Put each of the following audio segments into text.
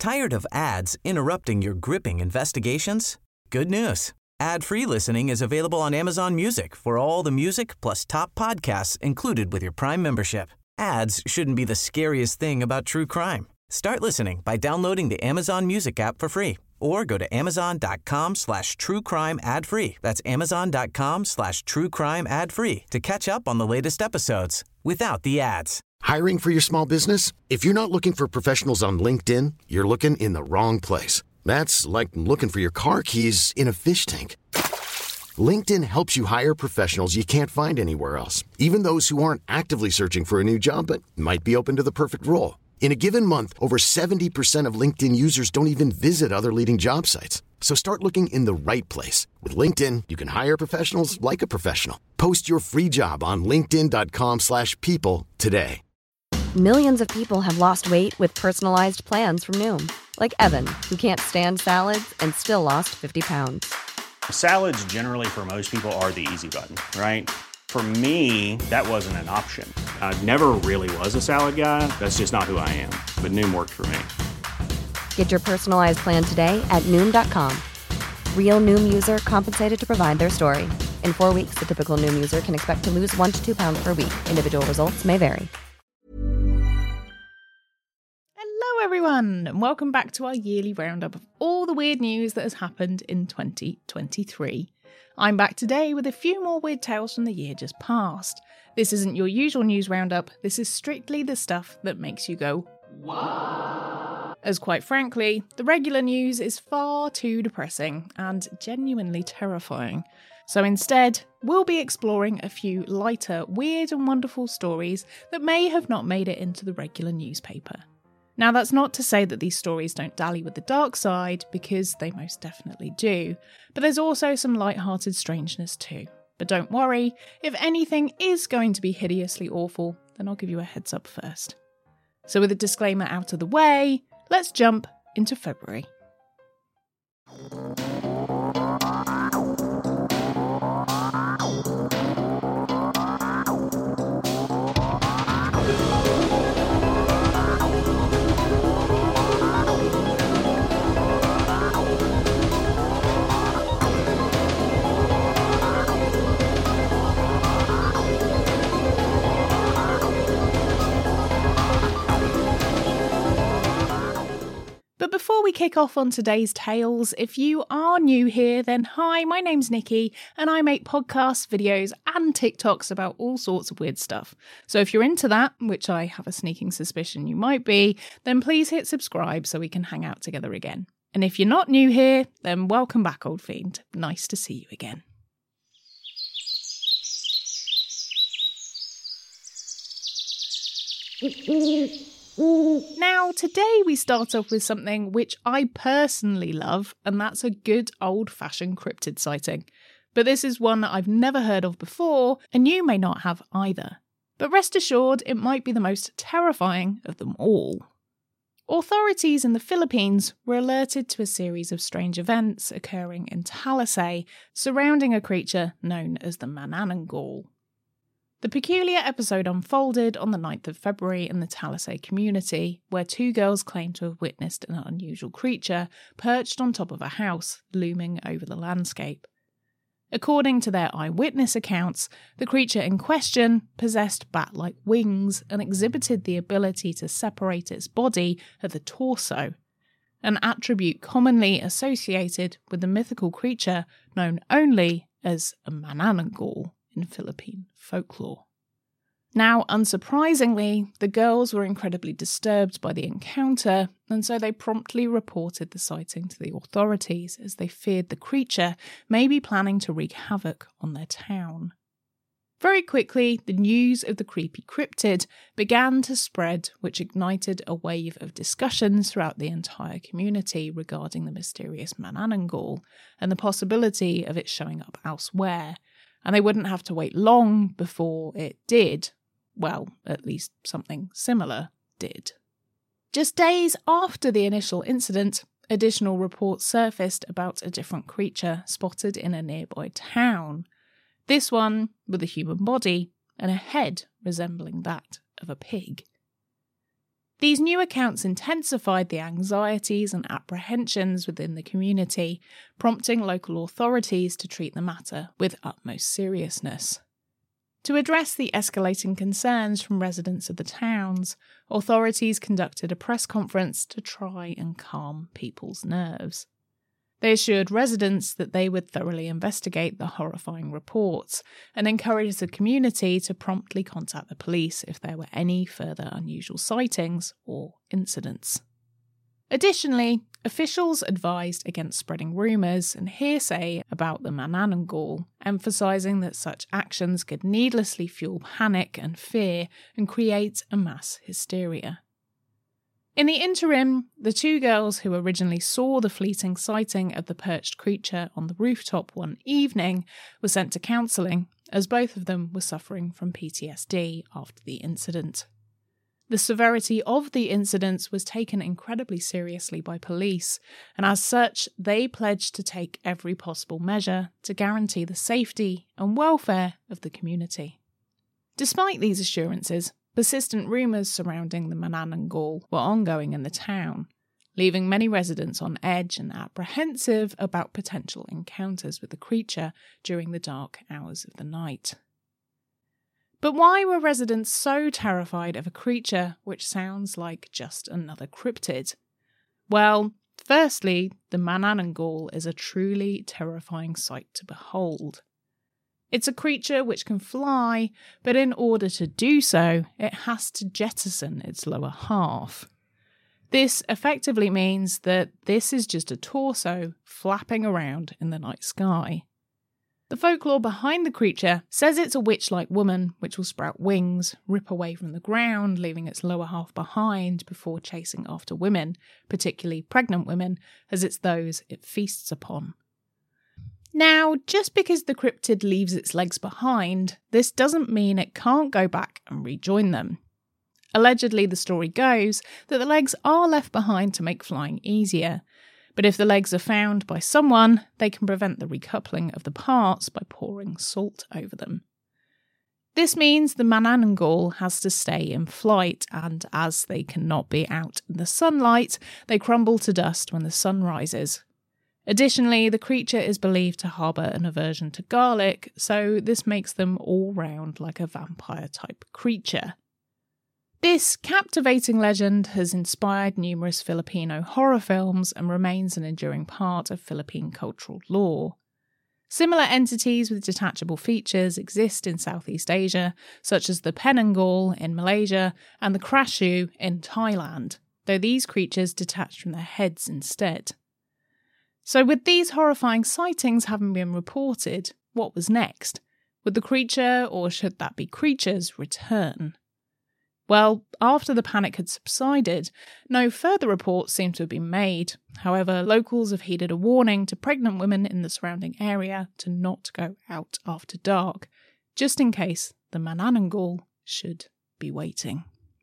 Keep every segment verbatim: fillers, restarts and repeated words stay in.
Tired of ads interrupting your gripping investigations? Good news. Ad-free listening is available on Amazon Music for all the music plus top podcasts included with your Prime membership. Ads shouldn't be the scariest thing about true crime. Start listening by downloading the Amazon Music app for free or go to amazon.com slash true crime ad free. That's amazon.com slash true crime ad free to catch up on the latest episodes without the ads. Hiring for your small business? If you're not looking for professionals on LinkedIn, you're looking in the wrong place. That's like looking for your car keys in a fish tank. LinkedIn helps you hire professionals you can't find anywhere else, even those who aren't actively searching for a new job but might be open to the perfect role. In a given month, over seventy percent of LinkedIn users don't even visit other leading job sites. So start looking in the right place. With LinkedIn, you can hire professionals like a professional. Post your free job on linkedin.com slash people today. Millions of people have lost weight with personalized plans from Noom. Like Evan, who can't stand salads and still lost fifty pounds. Salads generally for most people are the easy button, right? For me, that wasn't an option. I never really was a salad guy. That's just not who I am. But Noom worked for me. Get your personalized plan today at Noom dot com. Real Noom user compensated to provide their story. In four weeks, the typical Noom user can expect to lose one to two pounds per week. Individual results may vary. Hello everyone, and welcome back to our yearly roundup of all the weird news that has happened in twenty twenty-three. I'm back today with a few more weird tales from the year just past. This isn't your usual news roundup, this is strictly the stuff that makes you go, what? As quite frankly, the regular news is far too depressing and genuinely terrifying. So instead, we'll be exploring a few lighter, weird and wonderful stories that may have not made it into the regular newspaper. Now, that's not to say that these stories don't dally with the dark side, because they most definitely do, but there's also some light-hearted strangeness too. But don't worry, if anything is going to be hideously awful, then I'll give you a heads up first. So with a disclaimer out of the way, let's jump into February. But before we kick off on today's tales, if you are new here, then hi, my name's Nikki, and I make podcasts, videos, and TikToks about all sorts of weird stuff. So if you're into that, which I have a sneaking suspicion you might be, then please hit subscribe so we can hang out together again. And if you're not new here, then welcome back, old fiend. Nice to see you again. Now, today we start off with something which I personally love, and that's a good old-fashioned cryptid sighting. But this is one that I've never heard of before, and you may not have either. But rest assured, it might be the most terrifying of them all. Authorities in the Philippines were alerted to a series of strange events occurring in Talisay surrounding a creature known as the Manananggal. The peculiar episode unfolded on the ninth of February in the Talisay community, where two girls claimed to have witnessed an unusual creature perched on top of a house, looming over the landscape. According to their eyewitness accounts, the creature in question possessed bat-like wings and exhibited the ability to separate its body at the torso, an attribute commonly associated with the mythical creature known only as a Manananggal in Philippine folklore. Now, unsurprisingly, the girls were incredibly disturbed by the encounter, and so they promptly reported the sighting to the authorities as they feared the creature may be planning to wreak havoc on their town. Very quickly, the news of the creepy cryptid began to spread, which ignited a wave of discussions throughout the entire community regarding the mysterious Manananggal and the possibility of it showing up elsewhere, and they wouldn't have to wait long before it did. Well, at least something similar did. Just days after the initial incident, additional reports surfaced about a different creature spotted in a nearby town. This one with a human body and a head resembling that of a pig. These new accounts intensified the anxieties and apprehensions within the community, prompting local authorities to treat the matter with utmost seriousness. To address the escalating concerns from residents of the towns, authorities conducted a press conference to try and calm people's nerves. They assured residents that they would thoroughly investigate the horrifying reports and encouraged the community to promptly contact the police if there were any further unusual sightings or incidents. Additionally, officials advised against spreading rumours and hearsay about the Manananggal, emphasising that such actions could needlessly fuel panic and fear and create a mass hysteria. In the interim, the two girls who originally saw the fleeting sighting of the perched creature on the rooftop one evening were sent to counselling, as both of them were suffering from P T S D after the incident. The severity of the incidents was taken incredibly seriously by police, and as such, they pledged to take every possible measure to guarantee the safety and welfare of the community. Despite these assurances, persistent rumours surrounding the Manananggal were ongoing in the town, leaving many residents on edge and apprehensive about potential encounters with the creature during the dark hours of the night. But why were residents so terrified of a creature which sounds like just another cryptid? Well, firstly, the Manananggal is a truly terrifying sight to behold. It's a creature which can fly, but in order to do so, it has to jettison its lower half. This effectively means that this is just a torso flapping around in the night sky. The folklore behind the creature says it's a witch-like woman which will sprout wings, rip away from the ground, leaving its lower half behind before chasing after women, particularly pregnant women, as it's those it feasts upon. Now, just because the cryptid leaves its legs behind, this doesn't mean it can't go back and rejoin them. Allegedly, the story goes that the legs are left behind to make flying easier, but if the legs are found by someone, they can prevent the recoupling of the parts by pouring salt over them. This means the Manananggal has to stay in flight, and as they cannot be out in the sunlight, they crumble to dust when the sun rises. Additionally, the creature is believed to harbour an aversion to garlic, so this makes them all round like a vampire-type creature. This captivating legend has inspired numerous Filipino horror films and remains an enduring part of Philippine cultural lore. Similar entities with detachable features exist in Southeast Asia, such as the Penanggal in Malaysia and the Krashu in Thailand, though these creatures detach from their heads instead. So with these horrifying sightings having been reported, what was next? Would the creature, or should that be creatures, return? Well, after the panic had subsided, no further reports seem to have been made. However, locals have heeded a warning to pregnant women in the surrounding area to not go out after dark, just in case the Manananggal should be waiting.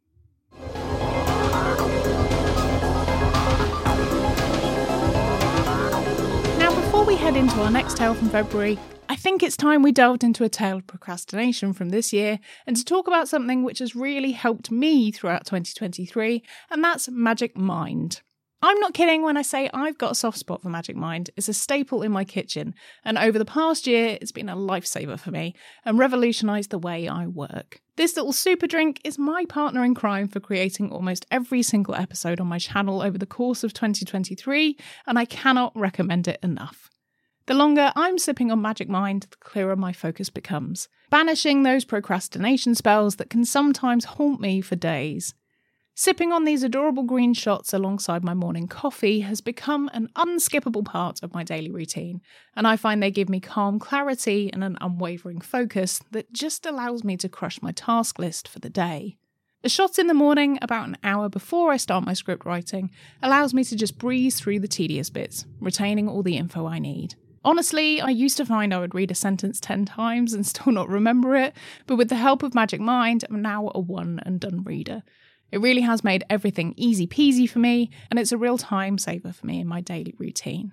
Before we head into our next tale from February, I think it's time we delved into a tale of procrastination from this year and to talk about something which has really helped me throughout twenty twenty-three, and that's Magic Mind. I'm not kidding when I say I've got a soft spot for Magic Mind. It's a staple in my kitchen, and over the past year, it's been a lifesaver for me and revolutionised the way I work. This little super drink is my partner in crime for creating almost every single episode on my channel over the course of twenty twenty-three, and I cannot recommend it enough. The longer I'm sipping on Magic Mind, the clearer my focus becomes, banishing those procrastination spells that can sometimes haunt me for days. Sipping on these adorable green shots alongside my morning coffee has become an unskippable part of my daily routine, and I find they give me calm clarity and an unwavering focus that just allows me to crush my task list for the day. A shot in the morning, about an hour before I start my script writing, allows me to just breeze through the tedious bits, retaining all the info I need. Honestly, I used to find I would read a sentence ten times and still not remember it, but with the help of Magic Mind, I'm now a one and done reader. It really has made everything easy peasy for me, and it's a real time saver for me in my daily routine.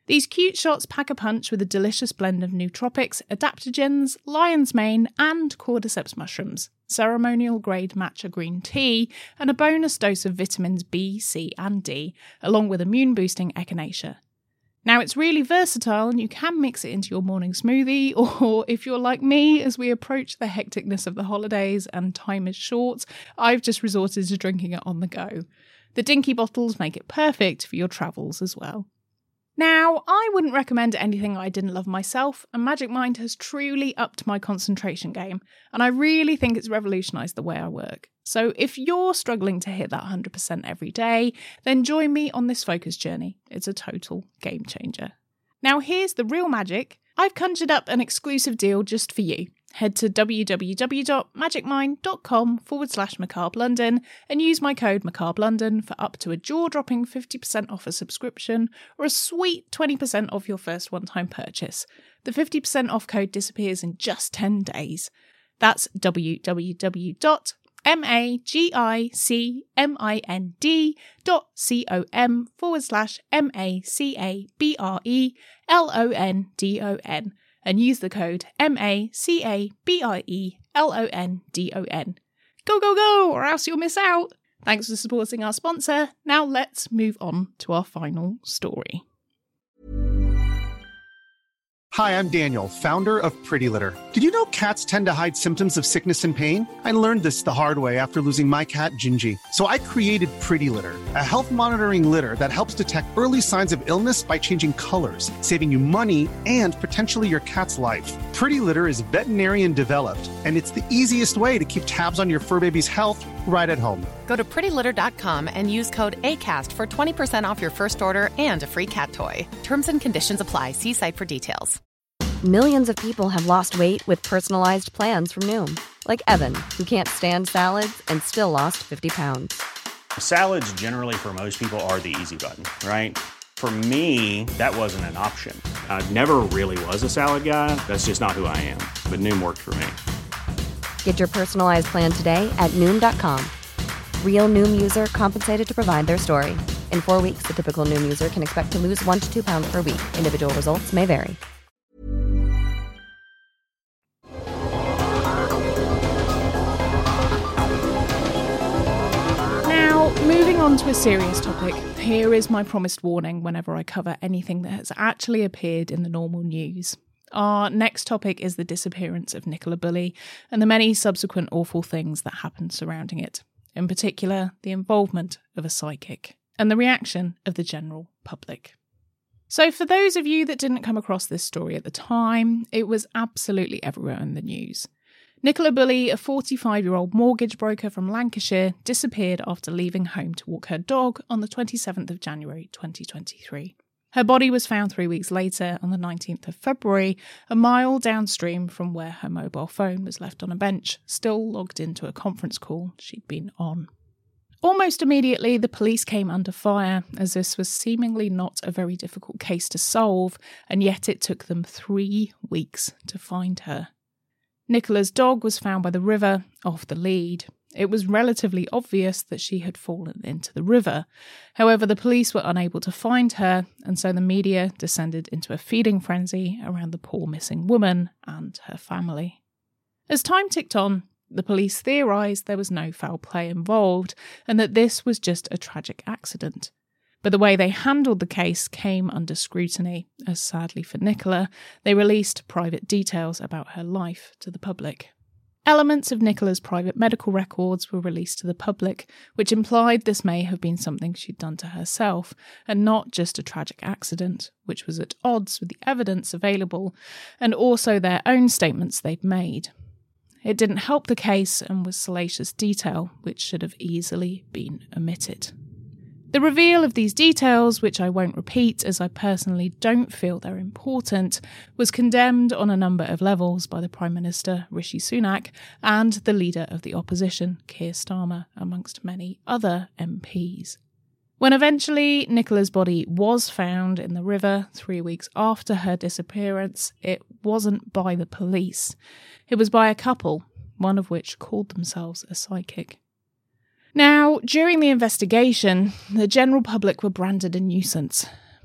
These cute shots pack a punch with a delicious blend of nootropics, adaptogens, lion's mane, and cordyceps mushrooms, ceremonial grade matcha green tea, and a bonus dose of vitamins B, C, and D, along with immune boosting echinacea. Now, it's really versatile and you can mix it into your morning smoothie, or if you're like me, as we approach the hecticness of the holidays and time is short, I've just resorted to drinking it on the go. The dinky bottles make it perfect for your travels as well. Now, I wouldn't recommend anything I didn't love myself, and Magic Mind has truly upped my concentration game, and I really think it's revolutionised the way I work. So if you're struggling to hit that one hundred percent every day, then join me on this focus journey. It's a total game changer. Now here's the real magic. I've conjured up an exclusive deal just for you. Head to www.magicmind.com forward slash Macabre London and use my code Macabre London for up to a jaw-dropping fifty percent off a subscription or a sweet twenty percent off your first one-time purchase. The fifty percent off code disappears in just ten days. That's www.magicmind.com forward slash M-A-C-A-B-R-E-L-O-N-D-O-N and use the code M A C A B R E L O N D O N. Go, go, go, or else you'll miss out. Thanks for supporting our sponsor. Now let's move on to our final story. Hi, I'm Daniel, founder of Pretty Litter. Did you know cats tend to hide symptoms of sickness and pain? I learned this the hard way after losing my cat, Gingy. So I created Pretty Litter, a health monitoring litter that helps detect early signs of illness by changing colors, saving you money and potentially your cat's life. Pretty Litter is veterinarian developed, and it's the easiest way to keep tabs on your fur baby's health right at home. Go to pretty litter dot com and use code ACAST for twenty percent off your first order and a free cat toy. Terms and conditions apply. See site for details. Millions of people have lost weight with personalized plans from Noom. Like Evan, who can't stand salads and still lost fifty pounds. Salads generally for most people are the easy button, right? For me, that wasn't an option. I never really was a salad guy. That's just not who I am. But Noom worked for me. Get your personalized plan today at Noom dot com. Real Noom user compensated to provide their story. In four weeks, the typical Noom user can expect to lose one to two pounds per week. Individual results may vary. Moving on to a serious topic, here is my promised warning whenever I cover anything that has actually appeared in the normal news. Our next topic is the disappearance of Nicola Bulley and the many subsequent awful things that happened surrounding it. In particular, the involvement of a psychic and the reaction of the general public. So for those of you that didn't come across this story at the time, it was absolutely everywhere in the news. Nicola Bulley, a forty-five-year-old mortgage broker from Lancashire, disappeared after leaving home to walk her dog on the twenty-seventh of January twenty twenty-three. Her body was found three weeks later on the nineteenth of February, a mile downstream from where her mobile phone was left on a bench, still logged into a conference call she'd been on. Almost immediately, the police came under fire, as this was seemingly not a very difficult case to solve, and yet it took them three weeks to find her. Nicola's dog was found by the river, off the lead. It was relatively obvious that she had fallen into the river. However, the police were unable to find her, and so the media descended into a feeding frenzy around the poor missing woman and her family. As time ticked on, the police theorised there was no foul play involved, and that this was just a tragic accident. But the way they handled the case came under scrutiny, as sadly for Nicola, they released private details about her life to the public. Elements of Nicola's private medical records were released to the public, which implied this may have been something she'd done to herself, and not just a tragic accident, which was at odds with the evidence available, and also their own statements they'd made. It didn't help the case and was salacious detail, which should have easily been omitted. The reveal of these details, which I won't repeat as I personally don't feel they're important, was condemned on a number of levels by the Prime Minister, Rishi Sunak, and the leader of the opposition, Keir Starmer, amongst many other M Ps. When eventually Nicola's body was found in the river three weeks after her disappearance, it wasn't by the police. It was by a couple, one of which called themselves a psychic. Now, during the investigation, the general public were branded a nuisance.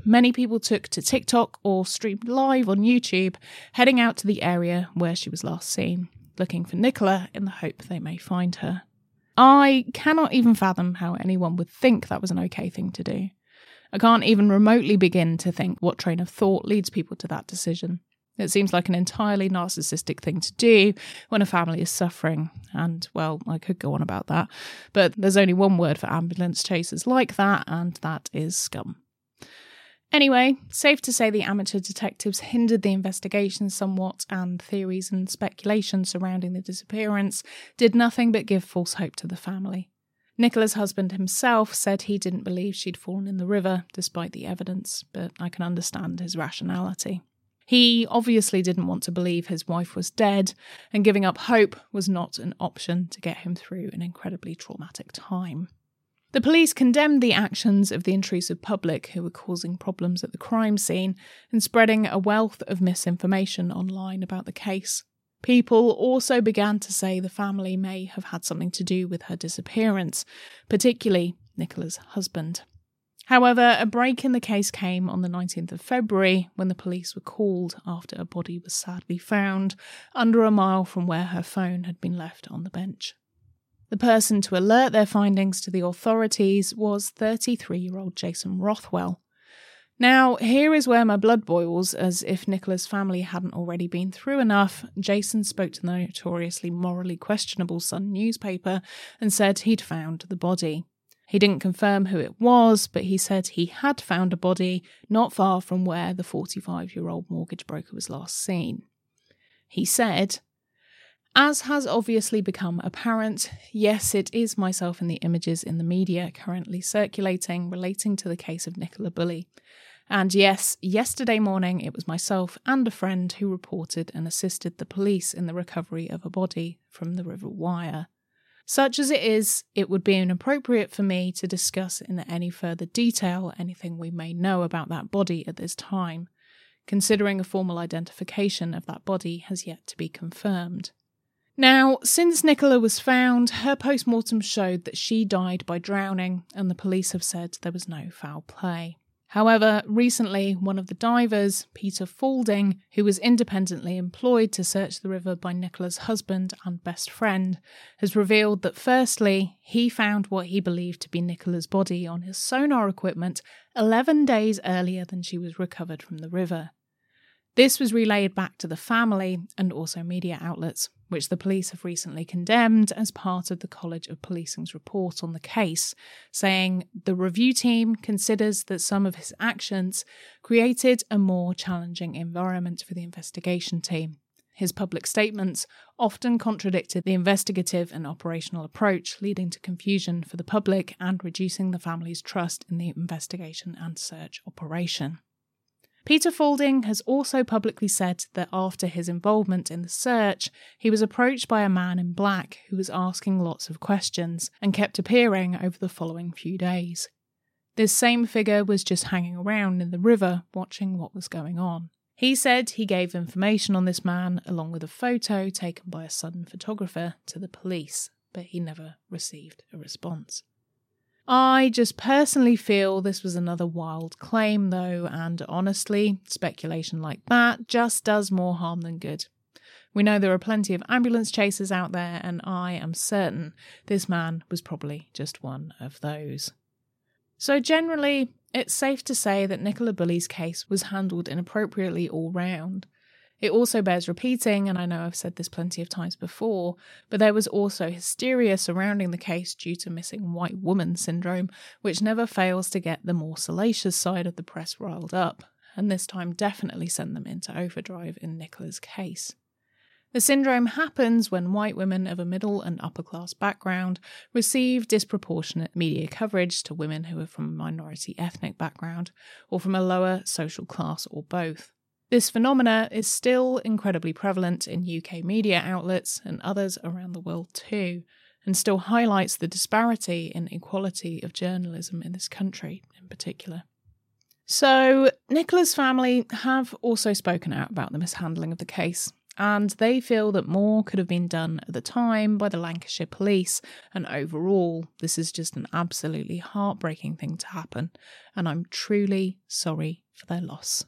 many people took to TikTok or streamed live on YouTube, heading out to the area where she was last seen, looking for Nicola in the hope they may find her. I cannot even fathom how anyone would think that was an okay thing to do. I can't even remotely begin to think what train of thought leads people to that decision. It seems like an entirely narcissistic thing to do when a family is suffering. And, well, I could go on about that. But there's only one word for ambulance chasers like that, and that is scum. Anyway, safe to say the amateur detectives hindered the investigation somewhat, and theories and speculation surrounding the disappearance did nothing but give false hope to the family. Nicola's husband himself said he didn't believe she'd fallen in the river, despite the evidence, but I can understand his rationality. He obviously didn't want to believe his wife was dead, and giving up hope was not an option to get him through an incredibly traumatic time. The police condemned the actions of the intrusive public who were causing problems at the crime scene and spreading a wealth of misinformation online about the case. People also began to say the family may have had something to do with her disappearance, particularly Nicola's husband. However, a break in the case came on the nineteenth of February when the police were called after a body was sadly found under a mile from where her phone had been left on the bench. The person to alert their findings to the authorities was thirty-three-year-old Jason Rothwell. Now, here is where my blood boils, as if Nicola's family hadn't already been through enough. Jason spoke to the notoriously morally questionable Sun newspaper and said he'd found the body. He didn't confirm who it was, but he said he had found a body not far from where the forty-five-year-old mortgage broker was last seen. He said, "As has obviously become apparent, yes, it is myself in the images in the media currently circulating relating to the case of Nicola Bulley. And yes, yesterday morning it was myself and a friend who reported and assisted the police in the recovery of a body from the River Wyre. Such as it is, it would be inappropriate for me to discuss in any further detail anything we may know about that body at this time, considering a formal identification of that body has yet to be confirmed." Now, since Nicola was found, her post-mortem showed that she died by drowning, and the police have said there was no foul play. However, recently, one of the divers, Peter Faulding, who was independently employed to search the river by Nicola's husband and best friend, has revealed that firstly, he found what he believed to be Nicola's body on his sonar equipment eleven days earlier than she was recovered from the river. This was relayed back to the family and also media outlets, which the police have recently condemned as part of the College of Policing's report on the case, saying the review team considers that some of his actions created a more challenging environment for the investigation team. His public statements often contradicted the investigative and operational approach, leading to confusion for the public and reducing the family's trust in the investigation and search operation. Peter Faulding has also publicly said that after his involvement in the search, he was approached by a man in black who was asking lots of questions and kept appearing over the following few days. This same figure was just hanging around in the river watching what was going on. He said he gave information on this man along with a photo taken by a Sun photographer to the police, but he never received a response. I just personally feel this was another wild claim though, and honestly, speculation like that just does more harm than good. We know there are plenty of ambulance chasers out there, and I am certain this man was probably just one of those. So generally, it's safe to say that Nicola Bulley's case was handled inappropriately all round. It also bears repeating, and I know I've said this plenty of times before, but there was also hysteria surrounding the case due to missing white woman syndrome, which never fails to get the more salacious side of the press riled up, and this time definitely sent them into overdrive in Nicola's case. The syndrome happens when white women of a middle and upper class background receive disproportionate media coverage to women who are from a minority ethnic background, or from a lower social class, or both. This phenomena is still incredibly prevalent in U K media outlets and others around the world too, and still highlights the disparity in equality of journalism in this country in particular. So, Nicola's family have also spoken out about the mishandling of the case, and they feel that more could have been done at the time by the Lancashire Police, and overall, this is just an absolutely heartbreaking thing to happen, and I'm truly sorry for their loss.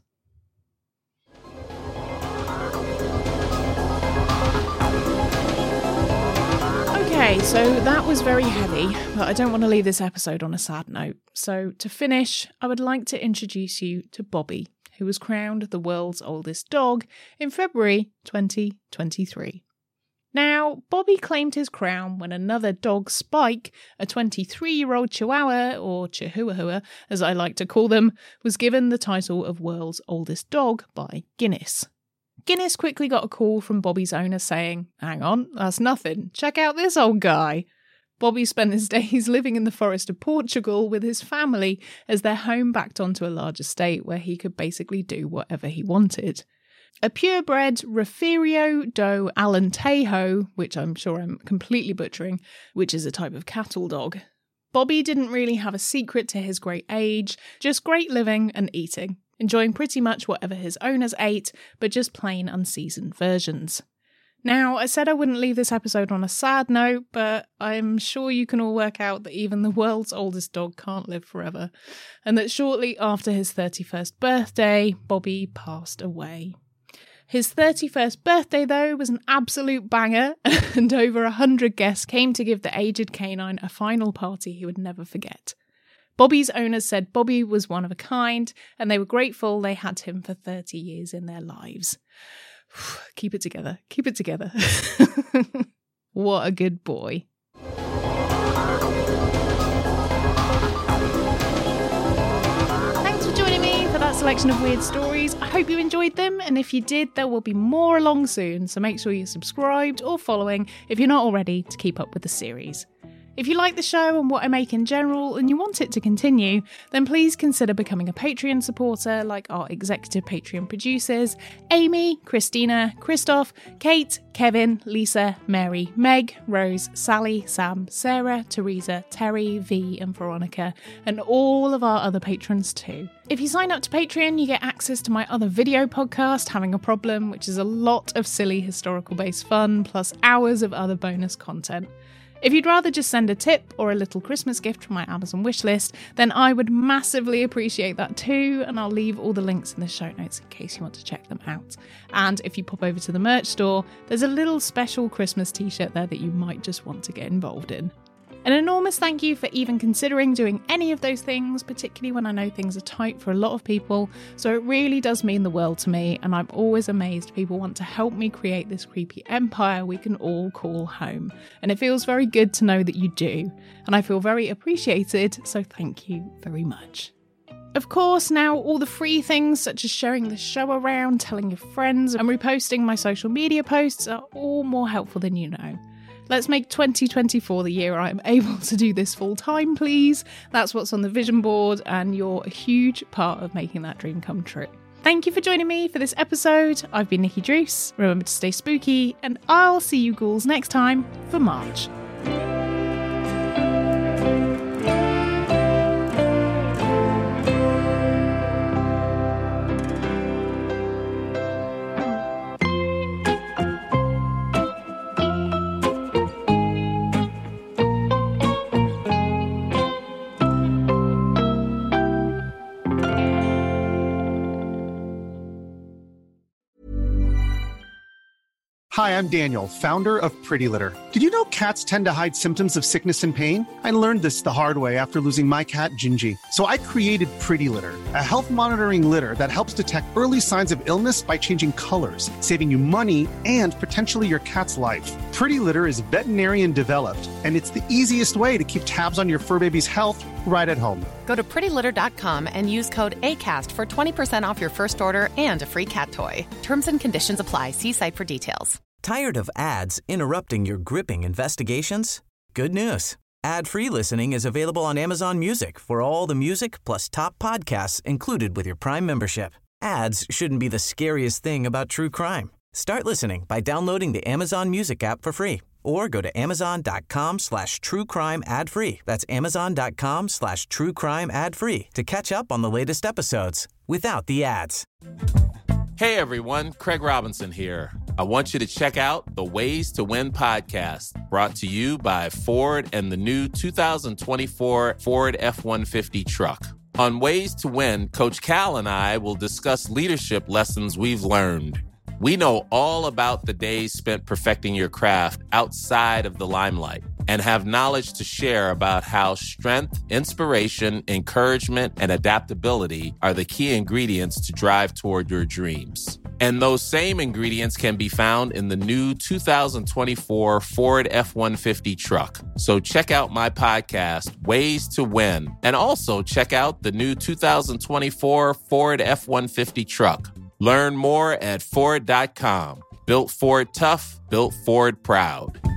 Okay, so that was very heavy, but I don't want to leave this episode on a sad note. So to finish, I would like to introduce you to Bobby, who was crowned the world's oldest dog in February twenty twenty-three. Now, Bobby claimed his crown when another dog, Spike, a twenty-three-year-old Chihuahua, or Chihuahua as I like to call them, was given the title of world's oldest dog by Guinness. Guinness quickly got a call from Bobby's owner saying, "Hang on, that's nothing. Check out this old guy." Bobby spent his days living in the forest of Portugal with his family as their home backed onto a large estate where he could basically do whatever he wanted. A purebred Refugio do Alentejo, which I'm sure I'm completely butchering, which is a type of cattle dog. Bobby didn't really have a secret to his great age, just great living and eating, enjoying pretty much whatever his owners ate, but just plain unseasoned versions. Now, I said I wouldn't leave this episode on a sad note, but I'm sure you can all work out that even the world's oldest dog can't live forever, and that shortly after his thirty-first birthday, Bobby passed away. His thirty-first birthday, though, was an absolute banger, and over a hundred guests came to give the aged canine a final party he would never forget. Bobby's owners said Bobby was one of a kind, and they were grateful they had him for thirty years in their lives. Keep it together. Keep it together. What a good boy. Thanks for joining me for that selection of weird stories. I hope you enjoyed them, and if you did, there will be more along soon, so make sure you're subscribed or following if you're not already to keep up with the series. If you like the show and what I make in general and you want it to continue, then please consider becoming a Patreon supporter like our executive Patreon producers, Amy, Christina, Christoph, Kate, Kevin, Lisa, Mary, Meg, Rose, Sally, Sam, Sarah, Teresa, Terry, V and Veronica, and all of our other patrons too. If you sign up to Patreon, you get access to my other video podcast, Having a Problem, which is a lot of silly historical-based fun, plus hours of other bonus content. If you'd rather just send a tip or a little Christmas gift from my Amazon wishlist, then I would massively appreciate that too, and I'll leave all the links in the show notes in case you want to check them out. And if you pop over to the merch store, there's a little special Christmas t-shirt there that you might just want to get involved in. An enormous thank you for even considering doing any of those things, particularly when I know things are tight for a lot of people, so it really does mean the world to me, and I'm always amazed people want to help me create this creepy empire we can all call home. And it feels very good to know that you do, and I feel very appreciated, so thank you very much. Of course, now all the free things such as sharing the show around, telling your friends, and reposting my social media posts are all more helpful than you know. Let's make twenty twenty-four the year I'm able to do this full time, please. That's what's on the vision board, and you're a huge part of making that dream come true. Thank you for joining me for this episode. I've been Nikki Druce. Remember to stay spooky, and I'll see you ghouls next time for March. Hi, I'm Daniel, founder of Pretty Litter. Did you know cats tend to hide symptoms of sickness and pain? I learned this the hard way after losing my cat, Gingy. So I created Pretty Litter, a health monitoring litter that helps detect early signs of illness by changing colors, saving you money and potentially your cat's life. Pretty Litter is veterinarian developed, and it's the easiest way to keep tabs on your fur baby's health right at home. Go to pretty litter dot com and use code ACAST for twenty percent off your first order and a free cat toy. Terms and conditions apply. See site for details. Tired of ads interrupting your gripping investigations? Good news. Ad-free listening is available on Amazon Music for all the music plus top podcasts included with your Prime membership. Ads shouldn't be the scariest thing about true crime. Start listening by downloading the Amazon Music app for free or go to amazon.com slash true crime ad free. That's amazon.com slash true crime ad free to catch up on the latest episodes without the ads. Hey everyone, Craig Robinson here. I want you to check out the Ways to Win podcast, brought to you by Ford and the new two thousand twenty-four Ford F one fifty truck. On Ways to Win, Coach Cal and I will discuss leadership lessons we've learned. We know all about the days spent perfecting your craft outside of the limelight and have knowledge to share about how strength, inspiration, encouragement, and adaptability are the key ingredients to drive toward your dreams. And those same ingredients can be found in the new two thousand twenty-four Ford F one fifty truck. So check out my podcast, Ways to Win, and also check out the new two thousand twenty-four Ford F one fifty truck. Learn more at Ford dot com. Built Ford tough, built Ford proud.